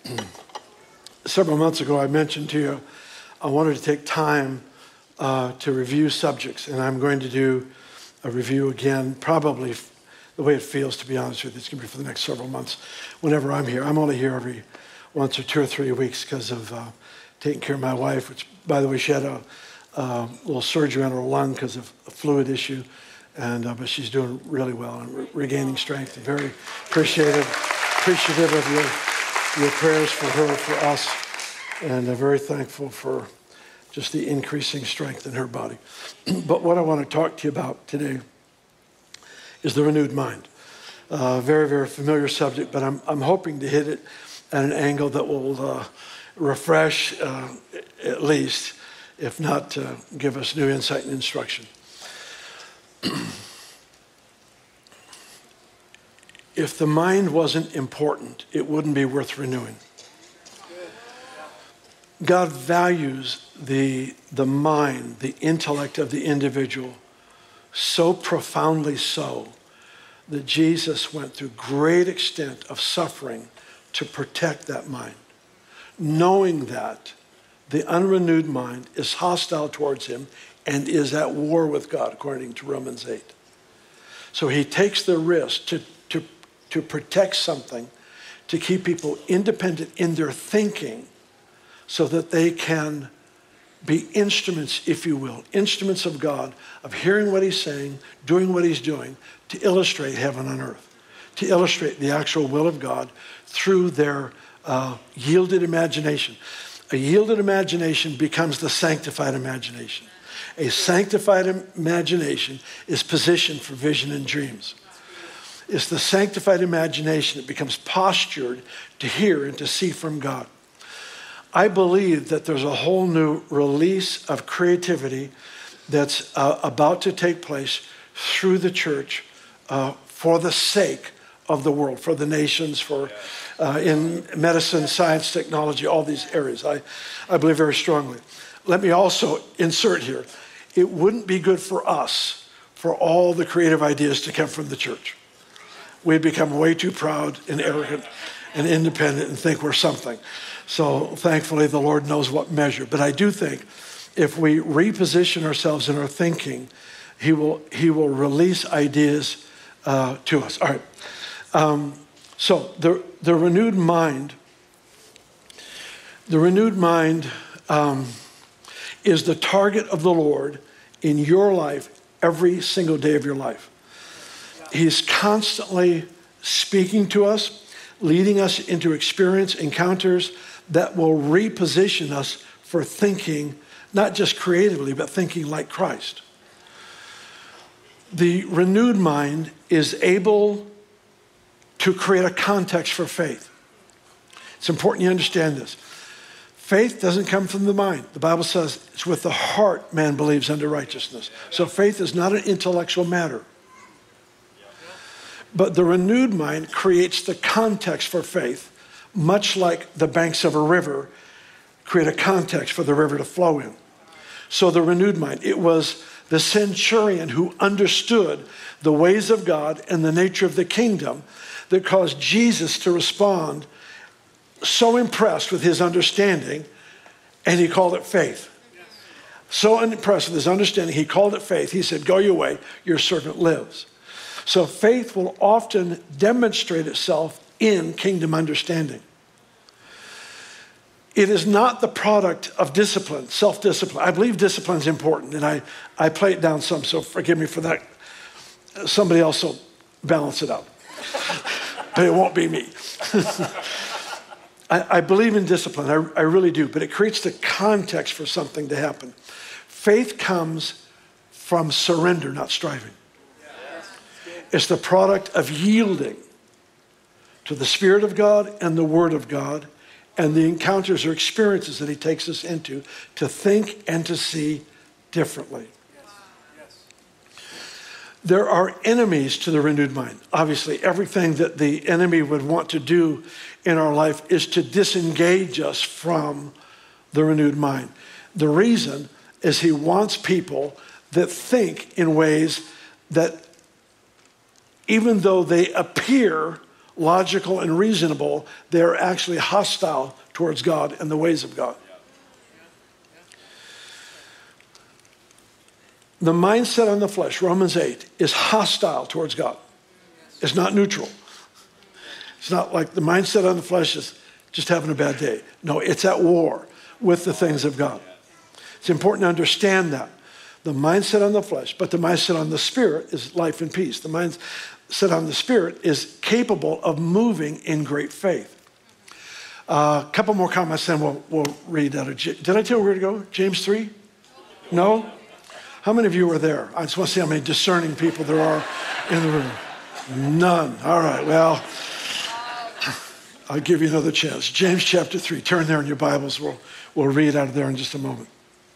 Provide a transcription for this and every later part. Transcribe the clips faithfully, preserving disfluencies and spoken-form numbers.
Several months ago, I mentioned to you I wanted to take time uh, to review subjects, and I'm going to do a review again, probably f- the way it feels, to be honest with you. It's going to be for the next several months whenever I'm here. I'm only here every once or two or three weeks because of uh, taking care of my wife, which, by the way, she had a uh, little surgery on her lung because of a fluid issue, and uh, but she's doing really well and re- regaining strength. Very appreciative, appreciative of your, your prayers for her, for us, and I'm very thankful for just the increasing strength in her body. But what I want to talk to you about today is the renewed mind. Uh, very, very familiar subject, but I'm I'm hoping to hit it at an angle that will uh, refresh, uh, at least, if not uh, give us new insight and instruction. If the mind wasn't important, it wouldn't be worth renewing. God values the, the mind, the intellect of the individual so profoundly so that Jesus went through great extent of suffering to protect that mind, knowing that the unrenewed mind is hostile towards him and is at war with God, according to Romans eight. So he takes the risk to, to, to protect something, to keep people independent in their thinking, so that they can be instruments, if you will, instruments of God, of hearing what he's saying, doing what he's doing, to illustrate heaven on earth, to illustrate the actual will of God through their uh, yielded imagination. A yielded imagination becomes the sanctified imagination. A sanctified imagination is positioned for vision and dreams. It's the sanctified imagination that becomes postured to hear and to see from God. I believe that there's a whole new release of creativity that's uh, about to take place through the church uh, for the sake of the world, for the nations, for uh, in medicine, science, technology, all these areas. I, I believe very strongly. Let me also insert here, it wouldn't be good for us for all the creative ideas to come from the church. We'd become way too proud and arrogant and independent and think we're something. So thankfully, the Lord knows what measure. But I do think if we reposition ourselves in our thinking, he will he will release ideas uh, to us. All right. Um, so the the renewed mind, the renewed mind um, is the target of the Lord in your life every single day of your life. He's constantly speaking to us, leading us into experience, encounters that will reposition us for thinking, not just creatively, but thinking like Christ. The renewed mind is able to create a context for faith. It's important you understand this. Faith doesn't come from the mind. The Bible says it's with the heart man believes unto righteousness. So faith is not an intellectual matter. But the renewed mind creates the context for faith, much like the banks of a river create a context for the river to flow in. So the renewed mind, it was the centurion who understood the ways of God and the nature of the kingdom that caused Jesus to respond, so impressed with his understanding, and he called it faith. So impressed with his understanding, he called it faith. He said, go your way, your servant lives. So faith will often demonstrate itself in kingdom understanding. It is not the product of discipline, self-discipline. I believe discipline is important, and I, I play it down some, so forgive me for that. Somebody else will balance it out. But it won't be me. I, I believe in discipline, I, I really do, but it creates the context for something to happen. Faith comes from surrender, not striving. It's the product of yielding to the Spirit of God and the Word of God and the encounters or experiences that he takes us into to think and to see differently. There are enemies to the renewed mind. Obviously, everything that the enemy would want to do in our life is to disengage us from the renewed mind. The reason is he wants people that think in ways that, even though they appear logical, and reasonable, they're actually hostile towards God and the ways of God. The mindset on the flesh, Romans eight, is hostile towards God. It's not neutral. It's not like the mindset on the flesh is just having a bad day. No, it's at war with the things of God. It's important to understand that. The mindset on the flesh, but the mindset on the spirit is life and peace. The mindset on the spirit is capable of moving in great faith. A uh, couple more comments, then we'll, we'll read out of. J- Did I tell you where to go? James three? No? How many of you were there? I just want to see how many discerning people there are in the room. None. All right, well, I'll give you another chance. James chapter three. Turn there in your Bibles. We'll, we'll read out of there in just a moment.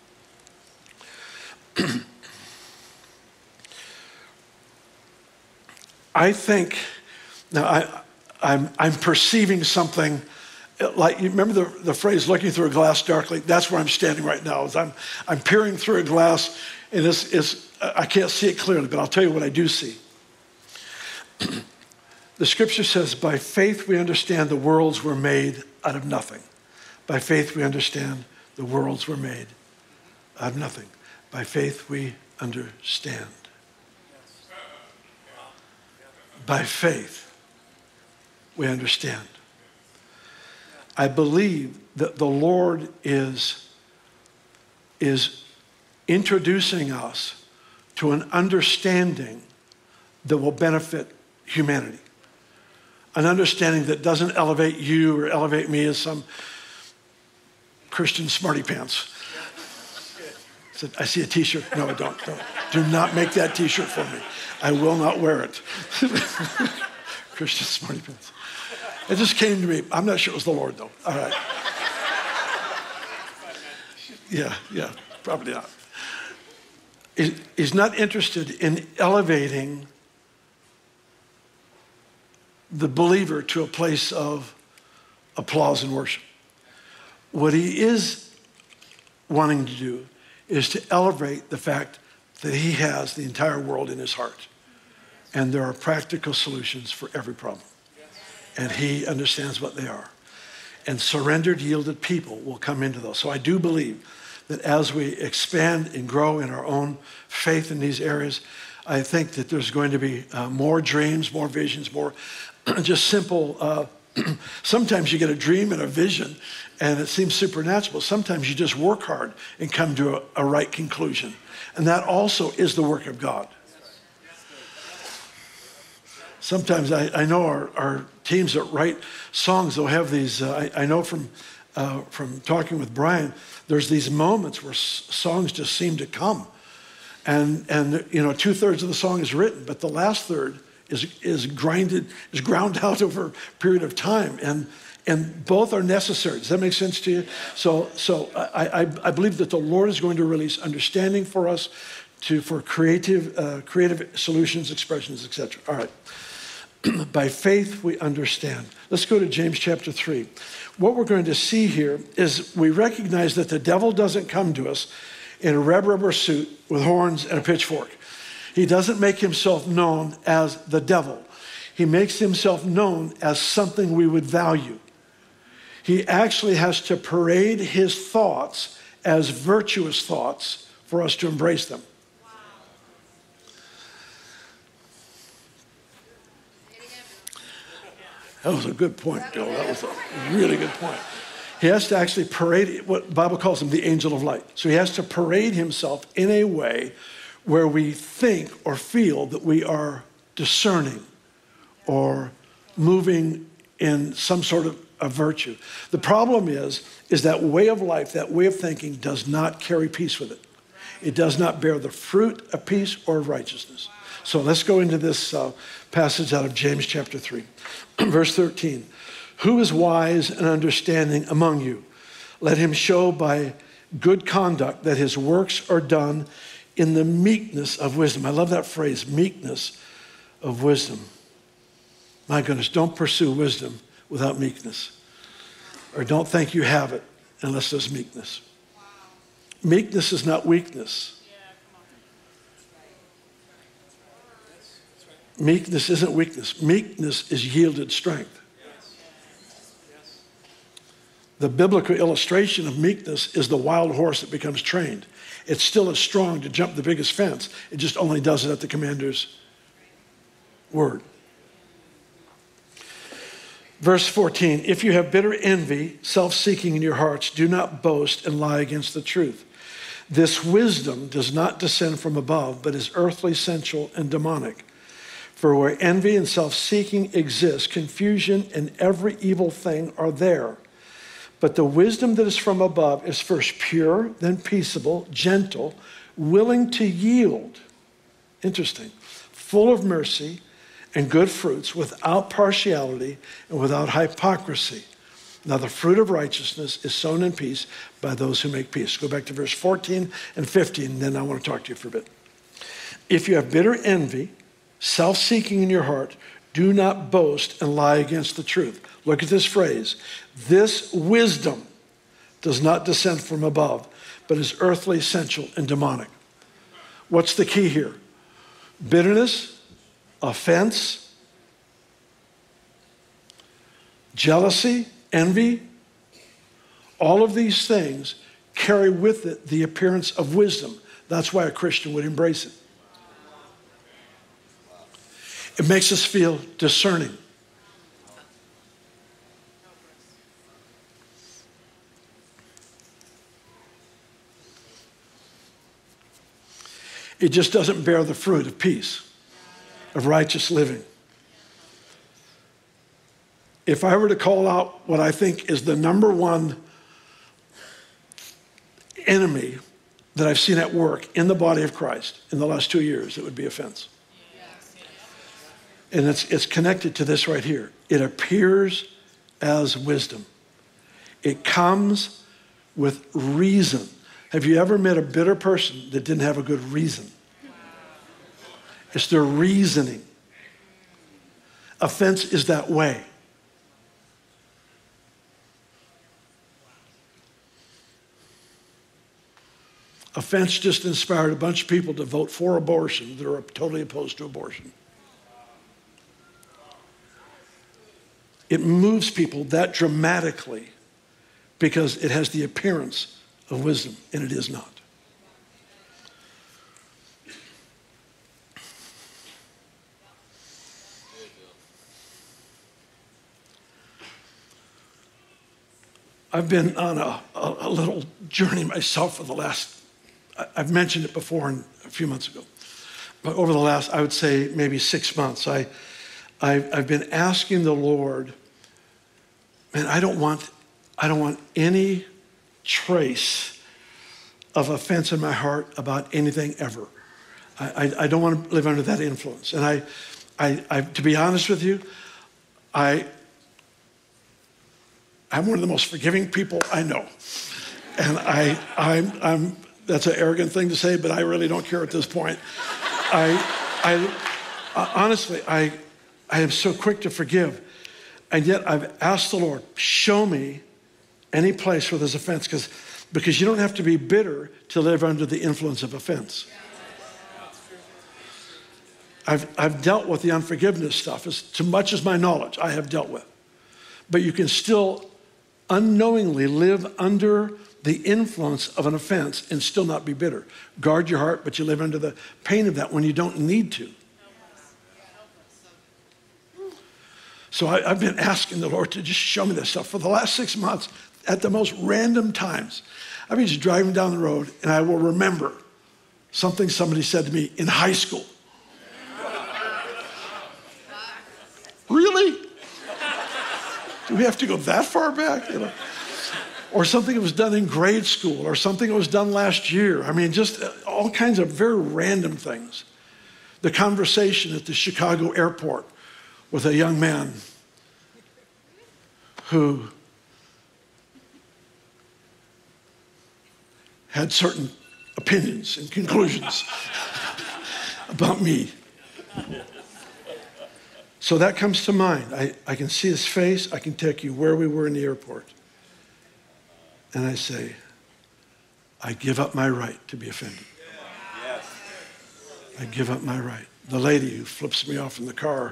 I think, now I, I'm, I'm perceiving something, like, you remember the, the phrase, looking through a glass darkly? That's where I'm standing right now. Is I'm, I'm peering through a glass, and it's, it's, I can't see it clearly, but I'll tell you what I do see. The scripture says, by faith we understand the worlds were made out of nothing. By faith we understand the worlds were made out of nothing. By faith we understand. By faith we understand. I believe that the Lord is, is introducing us to an understanding that will benefit humanity. An understanding that doesn't elevate you or elevate me as some Christian smarty pants. I see a t-shirt. No, I don't, don't. Do not make that t-shirt for me. I will not wear it. Christian smarty pants. It just came to me. I'm not sure it was the Lord, though. All right. Yeah, yeah, probably not. He's not interested in elevating the believer to a place of applause and worship. What he is wanting to do is to elevate the fact that he has the entire world in his heart. And there are practical solutions for every problem. And he understands what they are. And surrendered, yielded people will come into those. So I do believe that as we expand and grow in our own faith in these areas, I think that there's going to be uh, more dreams, more visions, more just simple. Uh, sometimes you get a dream and a vision and it seems supernatural. Sometimes you just work hard and come to a, a right conclusion. And that also is the work of God. Sometimes I, I know our, our teams that write songs, they'll have these, uh, I, I know from uh, from talking with Brian, there's these moments where s- songs just seem to come. And, and you know, two-thirds of the song is written, but the last third is is grinded, is ground out over a period of time. And and both are necessary. Does that make sense to you? So so I, I, I believe that the Lord is going to release understanding for us to for creative uh, creative solutions, expressions, et cetera. All right. By faith, we understand. Let's go to James chapter three. What we're going to see here is we recognize that the devil doesn't come to us in a red rubber suit with horns and a pitchfork. He doesn't make himself known as the devil. He makes himself known as something we would value. He actually has to parade his thoughts as virtuous thoughts for us to embrace them. That was a good point, Joe. That was a really good point. He has to actually parade, what the Bible calls him the angel of light. So he has to parade himself in a way where we think or feel that we are discerning or moving in some sort of a virtue. The problem is, is that way of life, that way of thinking does not carry peace with it. It does not bear the fruit of peace or of righteousness. So let's go into this uh, passage out of James chapter three, verse thirteen. Who is wise and understanding among you? Let him show by good conduct that his works are done in the meekness of wisdom. I love that phrase, meekness of wisdom. My goodness, don't pursue wisdom without meekness. Or don't think you have it unless there's meekness. Meekness is not weakness. Meekness isn't weakness. Meekness is yielded strength. The biblical illustration of meekness is the wild horse that becomes trained. It's still as strong to jump the biggest fence. It just only does it at the commander's word. Verse fourteen, if you have bitter envy, self-seeking in your hearts, do not boast and lie against the truth. This wisdom does not descend from above, but is earthly, sensual, and demonic. For where envy and self-seeking exist, confusion and every evil thing are there. But the wisdom that is from above is first pure, then peaceable, gentle, willing to yield. Interesting. Full of mercy and good fruits, without partiality and without hypocrisy. Now the fruit of righteousness is sown in peace by those who make peace. Go back to verse fourteen and fifteen, and then I want to talk to you for a bit. If you have bitter envy, self-seeking in your heart, do not boast and lie against the truth. Look at this phrase. This wisdom does not descend from above, but is earthly, sensual, and demonic. What's the key here? Bitterness, offense, jealousy, envy. All of these things carry with it the appearance of wisdom. That's why a Christian would embrace it. It makes us feel discerning. It just doesn't bear the fruit of peace, of righteous living. If I were to call out what I think is the number one enemy that I've seen at work in the body of Christ in the last two years, it would be offense. And it's, it's connected to this right here. It appears as wisdom. It comes with reason. Have you ever met a bitter person that didn't have a good reason? It's their reasoning. Offense is that way. Offense just inspired a bunch of people to vote for abortion that are totally opposed to abortion. It moves people that dramatically because it has the appearance of wisdom, and it is not. I've been on a, a, a little journey myself for the last, I've mentioned it before and a few months ago, but over the last, I would say maybe six months, I, I've, I've been asking the Lord, man, I don't want, I don't want any trace of offense in my heart about anything ever. I, I, I don't want to live under that influence. And I, I, I, to be honest with you, I, I'm one of the most forgiving people I know. And I, I'm, I'm, that's an arrogant thing to say, but I really don't care at this point. I, I, uh, honestly, I, I am so quick to forgive. And yet I've asked the Lord, show me any place where there's offense, because because you don't have to be bitter to live under the influence of offense. I've, I've dealt with the unforgiveness stuff as to much as my knowledge I have dealt with. But you can still unknowingly live under the influence of an offense and still not be bitter. Guard your heart, but you live under the pain of that when you don't need to. So I, I've been asking the Lord to just show me this stuff for the last six months at the most random times. I've been just driving down the road and I will remember something somebody said to me in high school. Really? Do we have to go that far back? You know? Or something that was done in grade school, or something that was done last year. I mean, just all kinds of very random things. The conversation at the Chicago airport with a young man who had certain opinions and conclusions about me. So that comes to mind. I, I can see his face. I can take you where we were in the airport. And I say, I give up my right to be offended. I give up my right. the lady who flips me off in the car,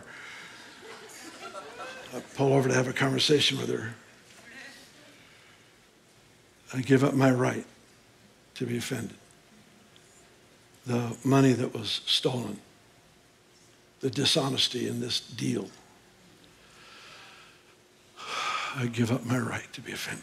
I pull over to have a conversation with her. I give up my right to be offended. The money that was stolen, the dishonesty in this deal, I give up my right to be offended.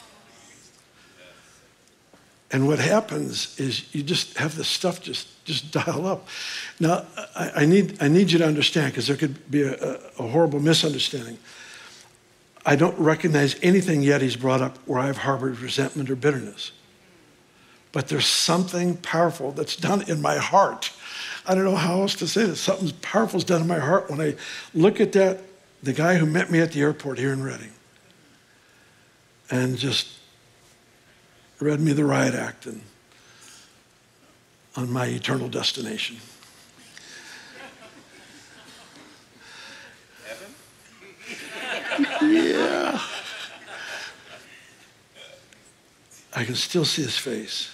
And what happens is you just have this stuff just, just dial up. Now, I, I need I need you to understand, because there could be a, a, a horrible misunderstanding. I don't recognize anything yet he's brought up where I've harbored resentment or bitterness. But there's something powerful that's done in my heart. I don't know how else to say this. Something powerful is done in my heart when I look at that, the guy who met me at the airport here in Redding, and just read me the riot act and on my eternal destination. Heaven? Yeah. I can still see his face.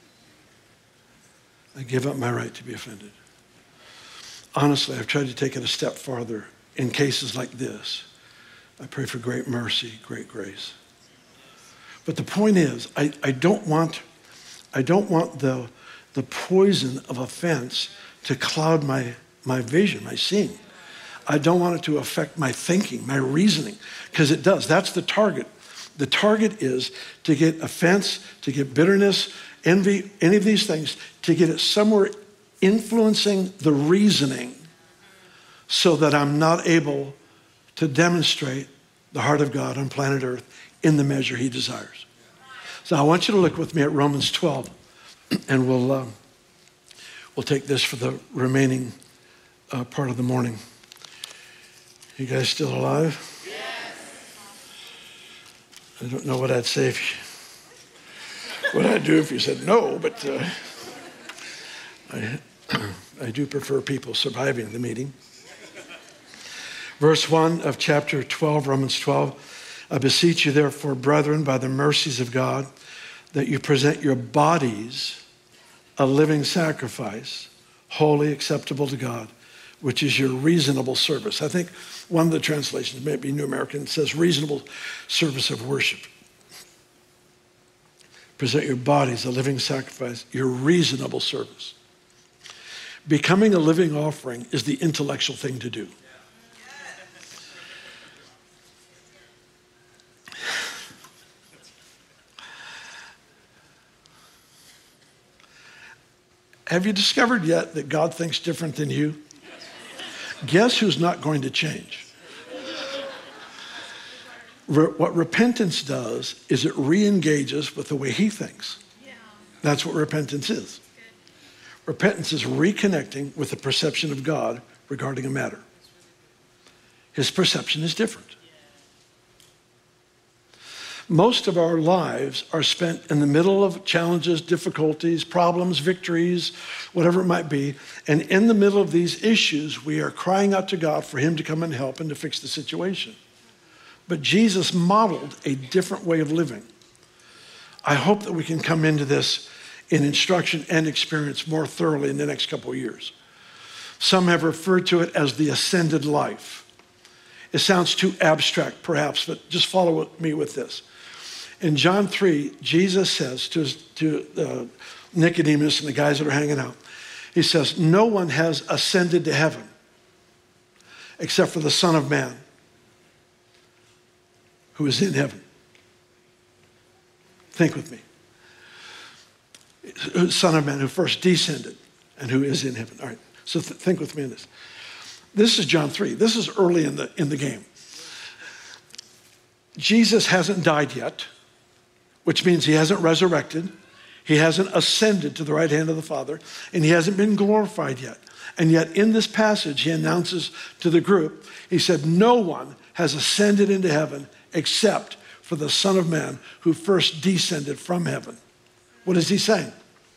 I give up my right to be offended. Honestly, I've tried to take it a step farther. In cases like this, I pray for great mercy, great grace. But the point is, I, I don't want, I don't want the, the poison of offense to cloud my, my vision, my seeing. I don't want it to affect my thinking, my reasoning, because it does. That's the target. The target is to get offense, to get bitterness, envy, any of these things, to get it somewhere influencing the reasoning so that I'm not able to demonstrate the heart of God on planet Earth in the measure he desires. So I want you to look with me at Romans twelve, and we'll uh, we'll take this for the remaining uh, part of the morning. You guys still alive? Yes. I don't know what I'd say if you, what I'd do if you said no, but uh, I I do prefer people surviving the meeting. Verse one of chapter twelve, Romans twelve. I beseech you, therefore, brethren, by the mercies of God, that you present your bodies a living sacrifice, holy, acceptable to God, which is your reasonable service. I think one of the translations, maybe New American, says reasonable service of worship. Present your bodies a living sacrifice, your reasonable service. Becoming a living offering is the intellectual thing to do. Have you discovered yet that God thinks different than you? Guess who's not going to change? Re- what repentance does is it re-engages with the way he thinks. That's what repentance is. Repentance is reconnecting with the perception of God regarding a matter. His perception is different. Most of our lives are spent in the middle of challenges, difficulties, problems, victories, whatever it might be. And in the middle of these issues, we are crying out to God for him to come and help and to fix the situation. But Jesus modeled a different way of living. I hope that we can come into this in instruction and experience more thoroughly in the next couple of years. Some have referred to it as the ascended life. It sounds too abstract, perhaps, but just follow me with this. In John three, Jesus says to, to uh, Nicodemus and the guys that are hanging out, he says, no one has ascended to heaven except for the Son of Man who is in heaven. Think with me. Son of Man who first descended and who is in heaven. All right, so th- think with me on this. This is John three. This is early in the, in the game. Jesus hasn't died yet, which means he hasn't resurrected. He hasn't ascended to the right hand of the Father, and he hasn't been glorified yet. And yet in this passage, he announces to the group, he said, no one has ascended into heaven except for the Son of Man who first descended from heaven. What is he saying?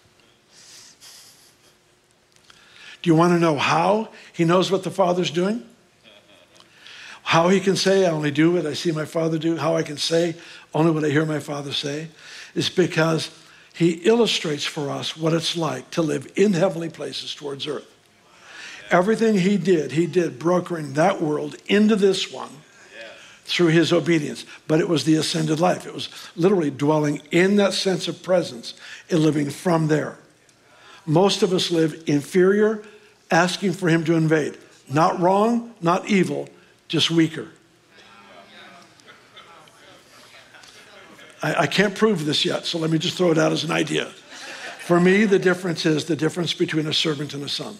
Do you want to know how he knows what the Father's doing? How he can say, I only do what I see my Father do. How I can say only what I hear my Father say is because he illustrates for us what it's like to live in heavenly places towards earth. Everything he did, he did brokering that world into this one through his obedience. But it was the ascended life. It was literally dwelling in that sense of presence and living from there. Most of us live inferior, asking for him to invade. Not wrong, not evil, just weaker. I, I can't prove this yet, so let me just throw it out as an idea. For me, the difference is the difference between a servant and a son.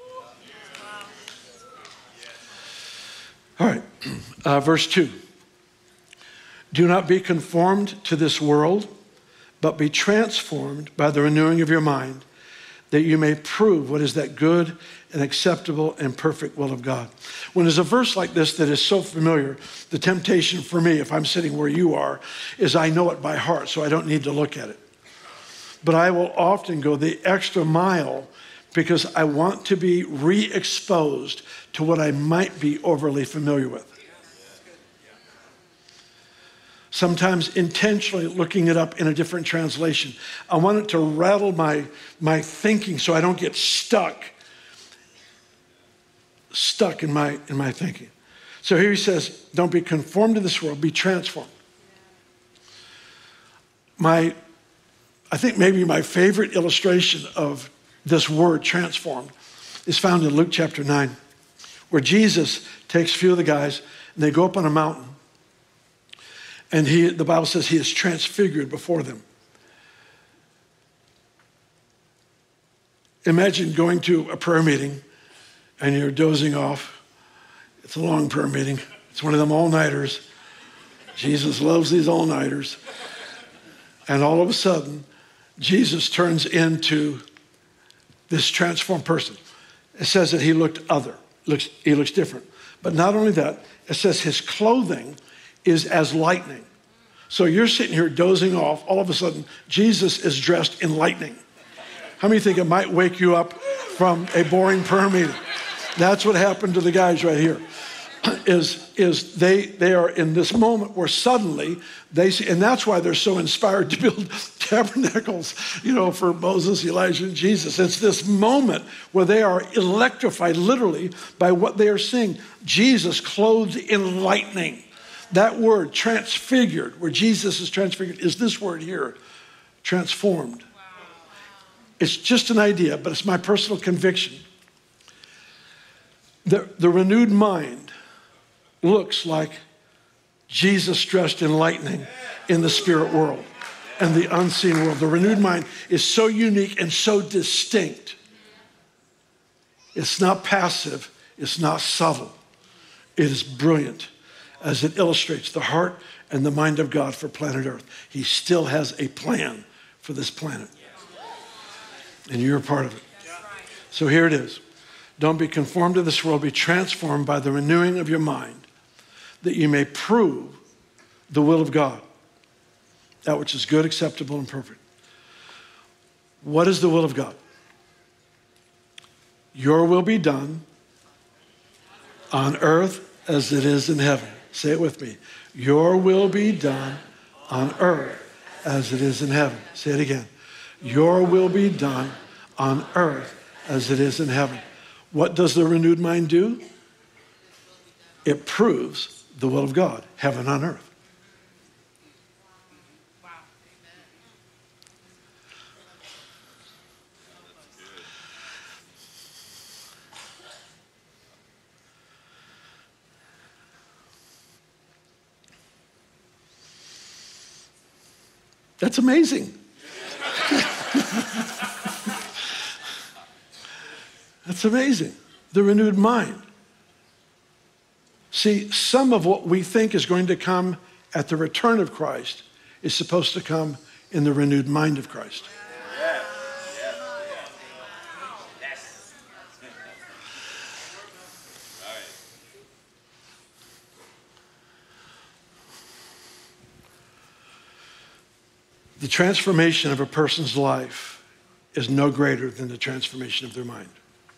All right, uh, verse two. Do not be conformed to this world, but be transformed by the renewing of your mind, that you may prove what is that good and acceptable and perfect will of God. When there's a verse like this that is so familiar, the temptation for me, if I'm sitting where you are, is I know it by heart, so I don't need to look at it. But I will often go the extra mile because I want to be re-exposed to what I might be overly familiar with. Sometimes intentionally looking it up in a different translation. I want it to rattle my, my thinking so I don't get stuck, stuck in my, in my thinking. So here he says, don't be conformed to this world, be transformed. My, I think maybe my favorite illustration of this word transformed is found in Luke chapter nine, where Jesus takes a few of the guys and they go up on a mountain. And he, the Bible says he is transfigured before them. Imagine going to a prayer meeting and you're dozing off. It's a long prayer meeting. It's one of them all-nighters. Jesus loves these all-nighters. And all of a sudden, Jesus turns into this transformed person. It says that he looked other. Looks, he looks different. But not only that, it says his clothing is as lightning. So you're sitting here dozing off. All of a sudden, Jesus is dressed in lightning. How many think it might wake you up from a boring prayer meeting? That's what happened to the guys right here. Is, is they, they are in this moment where suddenly they see, and that's why they're so inspired to build tabernacles, you know, for Moses, Elijah, and Jesus. It's this moment where they are electrified literally by what they are seeing. Jesus clothed in lightning. That word, transfigured, where Jesus is transfigured, is this word here, transformed. Wow. It's just an idea, but it's my personal conviction. The, the renewed mind looks like Jesus dressed in lightning in the spirit world and the unseen world. The renewed mind is so unique and so distinct. It's not passive. It's not subtle. It is brilliant as it illustrates the heart and the mind of God for planet Earth. He still has a plan for this planet. And you're a part of it. So here it is. Don't be conformed to this world. Be transformed by the renewing of your mind, that you may prove the will of God, that which is good, acceptable, and perfect. What is the will of God? Your will be done on earth as it is in heaven. Say it with me. Your will be done on earth as it is in heaven. Say it again. Your will be done on earth as it is in heaven. What does the renewed mind do? It proves the will of God, heaven on earth. Wow. That's amazing. That's amazing. The renewed mind. See, some of what we think is going to come at the return of Christ is supposed to come in the renewed mind of Christ. The transformation of a person's life is no greater than the transformation of their mind.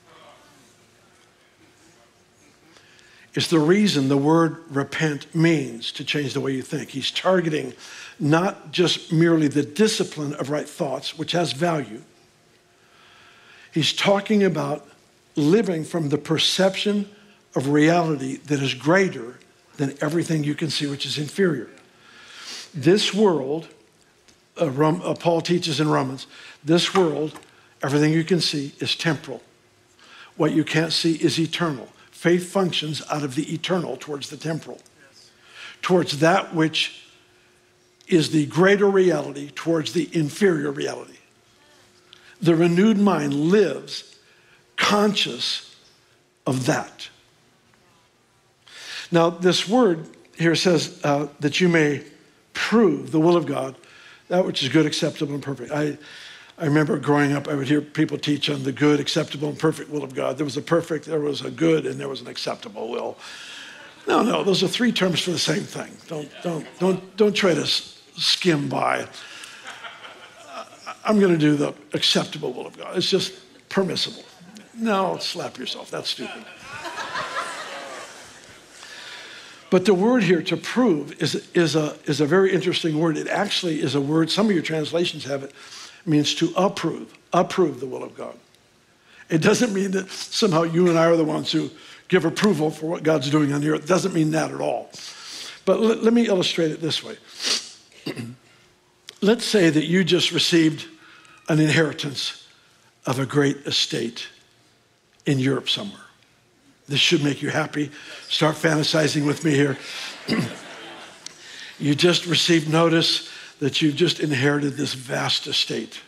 It's the reason the word repent means to change the way you think. He's targeting not just merely the discipline of right thoughts, which has value. He's talking about living from the perception of reality that is greater than everything you can see, which is inferior. This world, uh, Rom, uh, Paul teaches in Romans, this world, everything you can see is temporal. What you can't see is eternal. Faith functions out of the eternal towards the temporal, yes. Towards that which is the greater reality, towards the inferior reality. The renewed mind lives conscious of that. Now, this word here says uh, that you may prove the will of God, that which is good, acceptable, and perfect. I, I remember growing up, I would hear people teach on the good, acceptable, and perfect will of God. There was a perfect, there was a good, and there was an acceptable will. No, no, those are three terms for the same thing. Don't, don't, don't, don't try to skim by. I'm going to do the acceptable will of God. It's just permissible. No, slap yourself. That's stupid. But the word here, to prove, is, is, a, is a very interesting word. It actually is a word, some of your translations have it, means to approve, approve the will of God. It doesn't mean that somehow you and I are the ones who give approval for what God's doing on the earth. It doesn't mean that at all. But let, let me illustrate it this way. Let's say that you just received an inheritance of a great estate in Europe somewhere. This should make you happy. Start fantasizing with me here. You just received notice that you've just inherited this vast estate.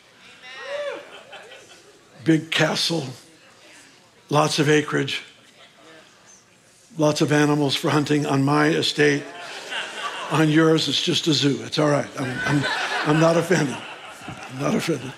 Big castle, lots of acreage, lots of animals for hunting on my estate. On yours, it's just a zoo. It's all right. I'm, I'm, I'm not offended. I'm not offended.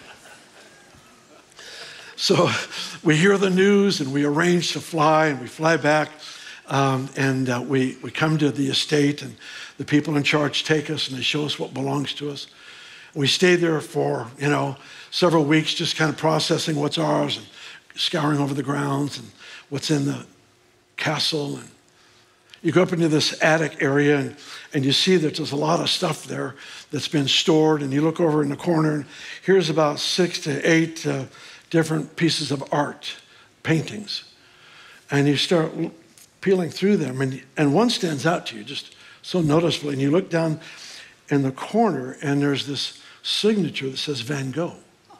So we hear the news and we arrange to fly and we fly back um, and uh, we, we come to the estate and the people in charge take us and they show us what belongs to us. We stay there for, you know, several weeks just kind of processing what's ours and scouring over the grounds and what's in the castle. And you go up into this attic area and, and you see that there's a lot of stuff there that's been stored, and you look over in the corner and here's about six to eight uh, different pieces of art, paintings. And you start peeling through them, and, and one stands out to you just so noticeably. And you look down in the corner, and there's this signature that says Van Gogh.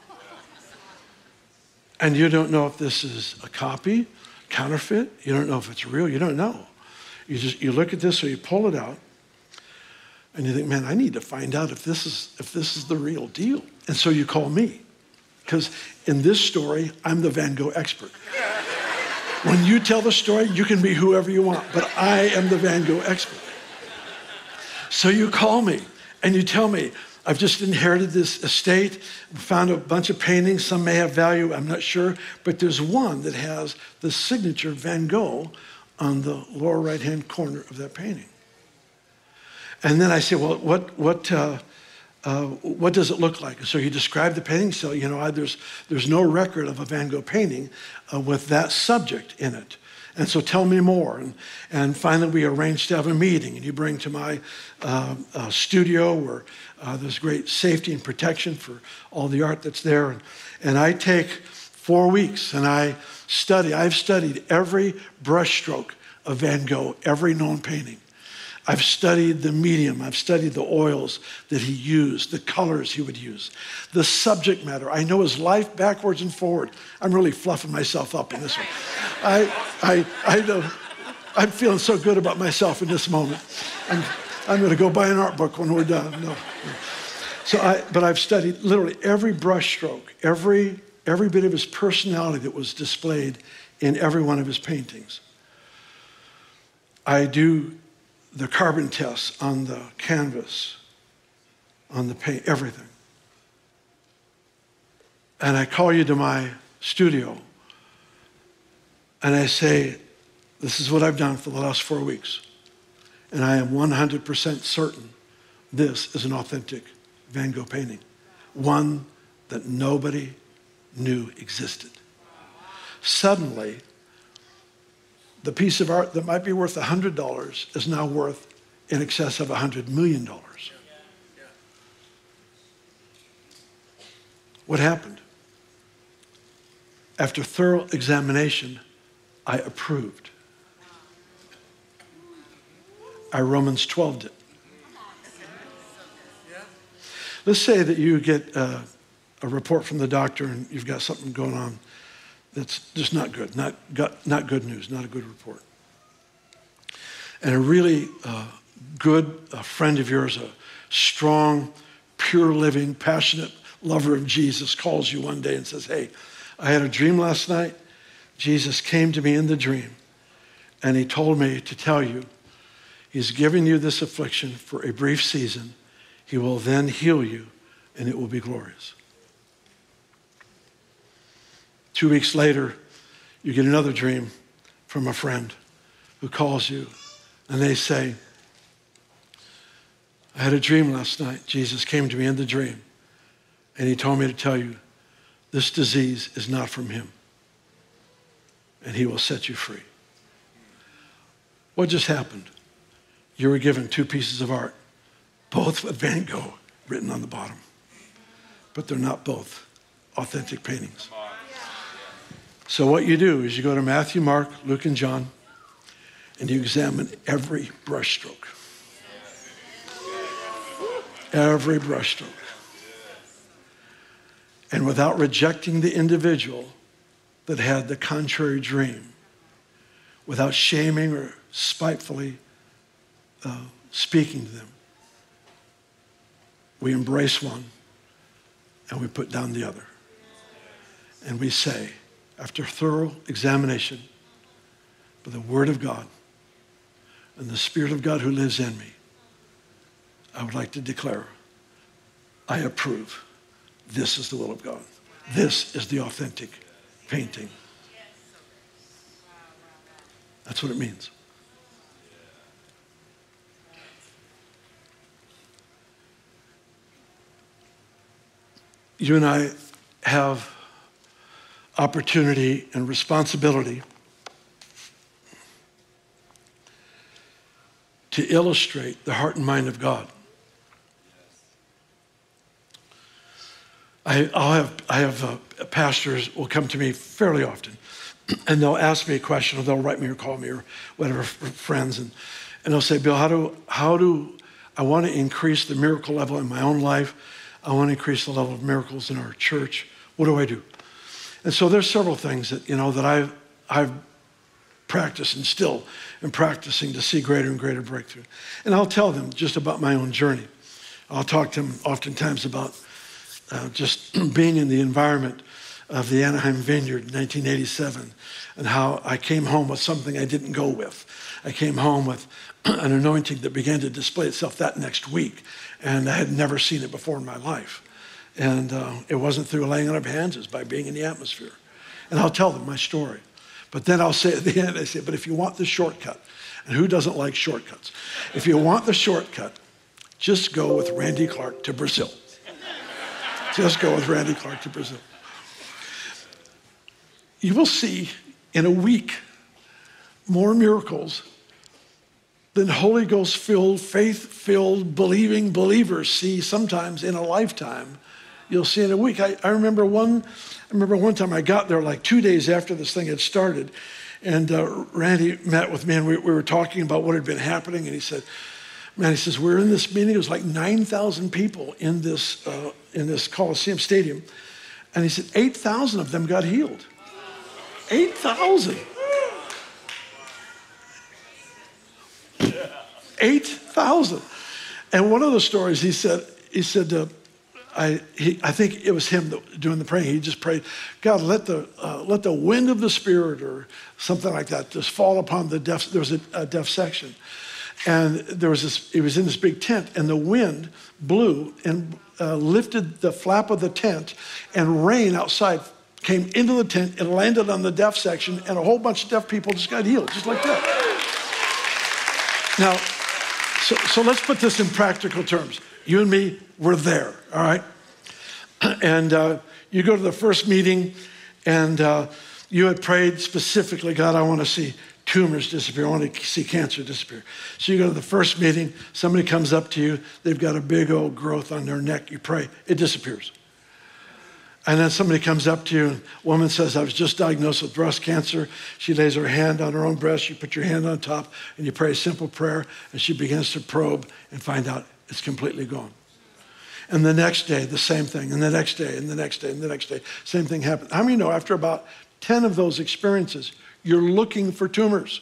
And you don't know if this is a copy, counterfeit. You don't know if it's real. You don't know. You just you look at this, or you pull it out, and you think, man, I need to find out if this is if this is the real deal. And so you call me. Because in this story, I'm the Van Gogh expert. When you tell the story, you can be whoever you want, but I am the Van Gogh expert. So you call me and you tell me, I've just inherited this estate, found a bunch of paintings, some may have value, I'm not sure, but there's one that has the signature Van Gogh on the lower right-hand corner of that painting. And then I say, well, what, what, uh, Uh, what does it look like? So you describe the painting. So, you know, I, there's, there's no record of a Van Gogh painting uh, with that subject in it. And so tell me more. And, and finally, we arrange to have a meeting. And you bring to my uh, uh, studio where uh, there's great safety and protection for all the art that's there. And, and I take four weeks and I study. I've studied every brushstroke of Van Gogh, every known painting. I've studied the medium. I've studied the oils that he used, the colors he would use, the subject matter. I know his life backwards and forward. I'm really fluffing myself up in this one. I, I, I know. I'm feeling so good about myself in this moment. I'm, I'm going to go buy an art book when we're done. No. So I, but I've studied literally every brushstroke, every every bit of his personality that was displayed in every one of his paintings. I do the carbon tests on the canvas, on the paint, everything. And I call you to my studio and I say, this is what I've done for the last four weeks. And I am one hundred percent certain this is an authentic Van Gogh painting. One that nobody knew existed. Suddenly, the piece of art that might be worth one hundred dollars is now worth in excess of one hundred million dollars. What happened? after thorough examination, I approved. I Romans twelve it. Let's say that you get uh, a report from the doctor and you've got something going on that's just not good, not, got, not good news, not a good report. And a really uh, good uh, friend of yours, a strong, pure living, passionate lover of Jesus calls you one day and says, hey, I had a dream last night. Jesus came to me in the dream and he told me to tell you he's giving you this affliction for a brief season. He will then heal you and it will be glorious. Two weeks later, you get another dream from a friend who calls you and they say, I had a dream last night. Jesus came to me in the dream and he told me to tell you this disease is not from him and he will set you free. What just happened? You were given two pieces of art, both with Van Gogh written on the bottom, but they're not both authentic paintings. So what you do is you go to Matthew, Mark, Luke, and John, and you examine every brushstroke. Every brushstroke. And without rejecting the individual that had the contrary dream, without shaming or spitefully uh, speaking to them, we embrace one and we put down the other. And we say, after thorough examination, by the Word of God and the Spirit of God who lives in me, I would like to declare, I approve. This is the will of God. This is the authentic painting. That's what it means. You and I have opportunity and responsibility to illustrate the heart and mind of God. I, I'll have, I have uh, pastors will come to me fairly often, and they'll ask me a question, or they'll write me or call me or whatever, friends, and, and they'll say, Bill, how do, how do I want to increase the miracle level in my own life? I want to increase the level of miracles in our church. What do I do? And so there's several things that, you know, that I've, I've practiced and still am practicing to see greater and greater breakthrough. And I'll tell them just about my own journey. I'll talk to them oftentimes about uh, just being in the environment of the Anaheim Vineyard in nineteen eighty-seven and how I came home with something I didn't go with. I came home with an anointing that began to display itself that next week, and I had never seen it before in my life. And uh, it wasn't through laying on of hands, it was by being in the atmosphere. And I'll tell them my story. But then I'll say at the end, I say, but if you want the shortcut, and who doesn't like shortcuts? If you want the shortcut, just go with Randy Clark to Brazil. Just go with Randy Clark to Brazil. You will see in a week more miracles than Holy Ghost-filled, faith-filled, believing believers see sometimes in a lifetime. You'll see in a week. I, I remember one. I remember one time I got there like two days after this thing had started, and uh, Randy met with me, and we, we were talking about what had been happening, and he said, "Man," he says, "we're in this meeting. It was like nine thousand people in this uh, in this Coliseum Stadium, and he said eight thousand of them got healed. Eight thousand." eight thousand. And one of the stories, he said, he said, uh, I, he, I think it was him that, doing the praying. He just prayed, God, let the uh, let the wind of the Spirit or something like that just fall upon the deaf. There was a, a deaf section, and there was this. It was in this big tent, and the wind blew and uh, lifted the flap of the tent, and rain outside came into the tent and landed on the deaf section, and a whole bunch of deaf people just got healed, just like that. Now, so, so let's put this in practical terms. You and me, we're there, all right? And uh, you go to the first meeting, and uh, you had prayed specifically, God, I want to see tumors disappear. I want to see cancer disappear. So you go to the first meeting, somebody comes up to you, they've got a big old growth on their neck. You pray, it disappears. And then somebody comes up to you, and a woman says, I was just diagnosed with breast cancer. She lays her hand on her own breast. You put your hand on top, and you pray a simple prayer, and she begins to probe and find out it's completely gone. And the next day, the same thing, and the next day, and the next day, and the next day, same thing happened. How many know after about ten of those experiences, you're looking for tumors?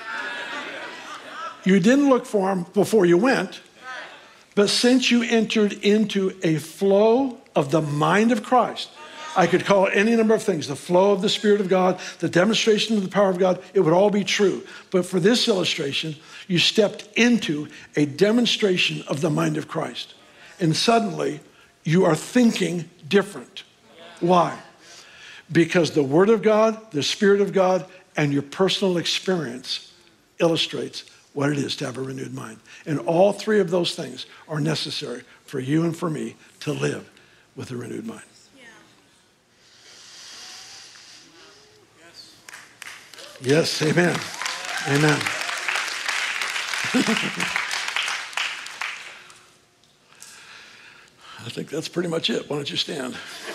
You didn't look for them before you went, but since you entered into a flow of the mind of Christ, I could call it any number of things, the flow of the Spirit of God, the demonstration of the power of God, it would all be true. But for this illustration, you stepped into a demonstration of the mind of Christ. And suddenly, you are thinking different. Why? Because the Word of God, the Spirit of God, and your personal experience illustrates what it is to have a renewed mind. And all three of those things are necessary for you and for me to live with a renewed mind. Yeah. Yes, amen. Amen. I think that's pretty much it. Why don't you stand?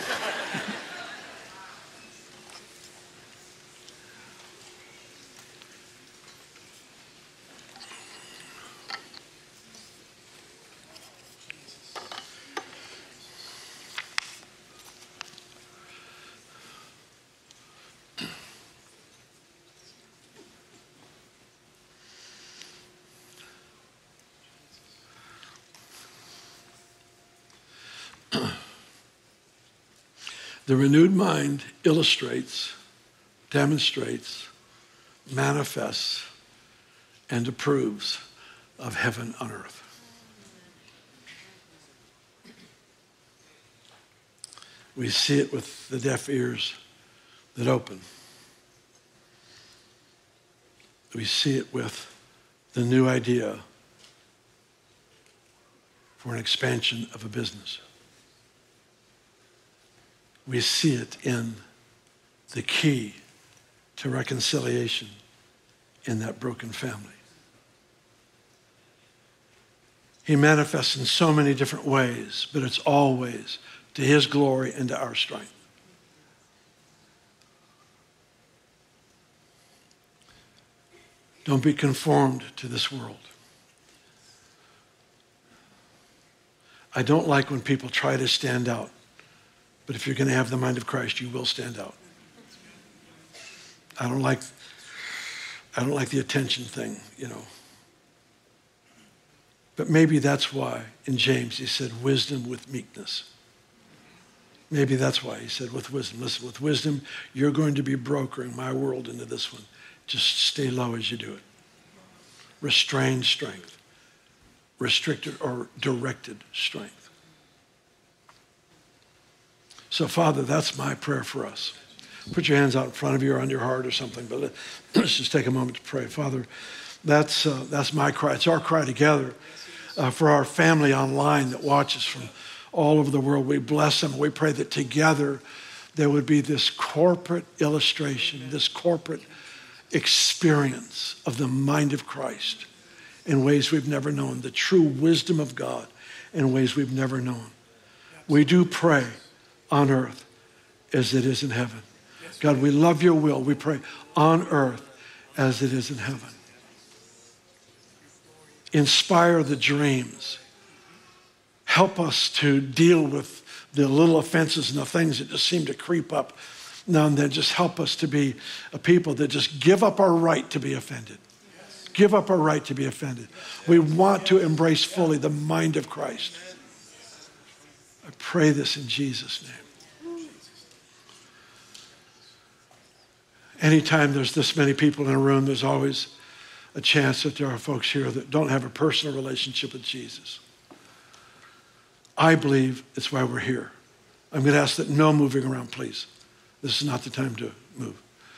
The renewed mind illustrates, demonstrates, manifests, and approves of heaven on earth. We see it with the deaf ears that open. We see it with the new idea for an expansion of a business. We see it in the key to reconciliation in that broken family. He manifests in so many different ways, but it's always to his glory and to our strength. Don't be conformed to this world. I don't like when people try to stand out. But if you're going to have the mind of Christ, you will stand out. I don't like, I don't like the attention thing, you know. But maybe that's why in James he said wisdom with meekness. Maybe that's why he said with wisdom. Listen, with wisdom, you're going to be brokering my world into this one. Just stay low as you do it. Restrained strength. Restricted or directed strength. So, Father, that's my prayer for us. Put your hands out in front of you or on your heart or something, but let's just take a moment to pray. Father, that's, uh, that's my cry. It's our cry together uh, for our family online that watches from all over the world. We bless them. We pray that together there would be this corporate illustration, this corporate experience of the mind of Christ in ways we've never known, the true wisdom of God in ways we've never known. We do pray on earth as it is in heaven. God, we love your will. We pray on earth as it is in heaven. Inspire the dreams. Help us to deal with the little offenses and the things that just seem to creep up now and then. Just help us to be a people that just give up our right to be offended. Give up our right to be offended. We want to embrace fully the mind of Christ. I pray this in Jesus' name. Anytime there's this many people in a room, there's always a chance that there are folks here that don't have a personal relationship with Jesus. I believe it's why we're here. I'm going to ask that no moving around, please. This is not the time to move.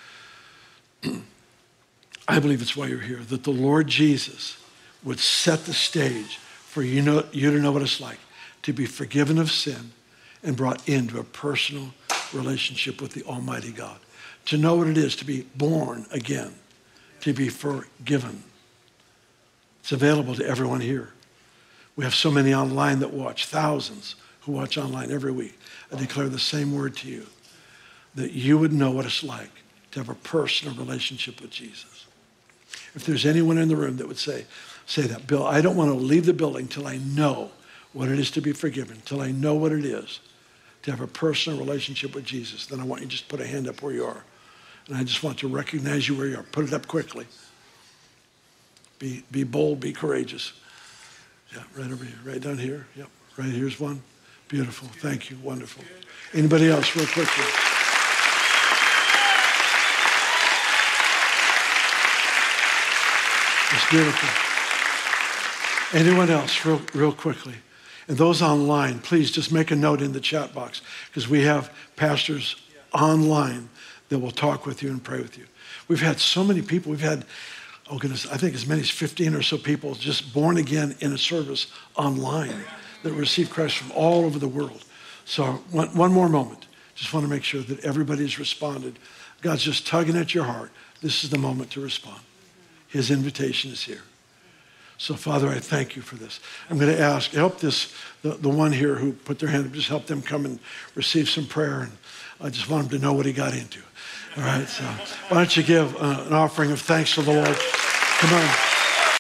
I believe it's why you're here, that the Lord Jesus would set the stage for you, know, you to know what it's like to be forgiven of sin and brought into a personal relationship with the Almighty God. To know what it is to be born again, to be forgiven. It's available to everyone here. We have so many online that watch, thousands who watch online every week, I declare the same word to you, that you would know what it's like to have a personal relationship with Jesus. If there's anyone in the room that would say, say that, Bill, I don't want to leave the building till I know what it is to be forgiven, till I know what it is to have a personal relationship with Jesus, then I want you to just put a hand up where you are. And I just want to recognize you where you are. Put it up quickly. Be, be bold, be courageous. Yeah, right over here, right down here. Yep, right here's one. Beautiful, thank you, wonderful. Anybody else, real quickly? It's beautiful. Anyone else, real, real quickly? And those online, please just make a note in the chat box, because we have pastors online that will talk with you and pray with you. We've had so many people. We've had, oh goodness, I think as many as fifteen or so people just born again in a service online that receive Christ from all over the world. So one, one more moment. Just want to make sure that everybody's responded. God's just tugging at your heart. This is the moment to respond. His invitation is here. So, Father, I thank you for this. I'm going to ask, help this, the, the one here who put their hand up, just help them come and receive some prayer. And I just want him to know what he got into. All right, so why don't you give uh, an offering of thanks to the Lord? Come on.